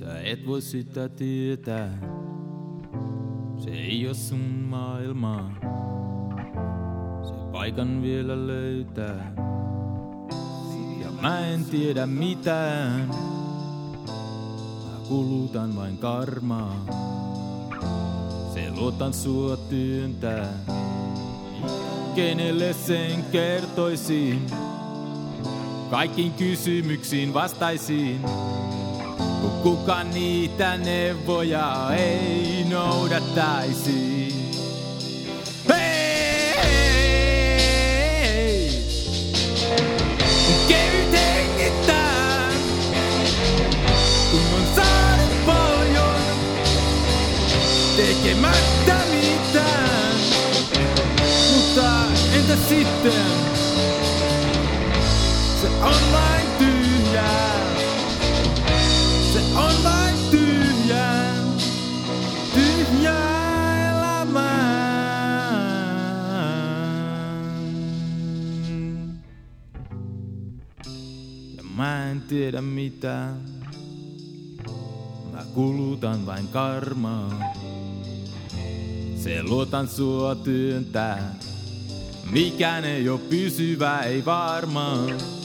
Sä et voi sitä tietää. Se ei oo sun maailmaa. Se paikan vielä löytää. Ja mä en tiedä mitään. Mä kulutan vain karmaa. Se luotan sua työntää. Kenelle sen kertoisin? Kaikkiin kysymyksiin vastaisin. Kun kukaan niitä neuvoja ei noudattaisi. Hei! Kevyt hengittää, kun on saanut paljon, tekemättä mitään. Mutta entä sitten? Se on vain tyhjää. Se on vain tyhjää. Tyhjää elämää. Ja mä en tiedä mitään. Mä kulutan vain karmaa. Se luotan sua työntää. Mikään ei oo pysyvä, ei varmaan.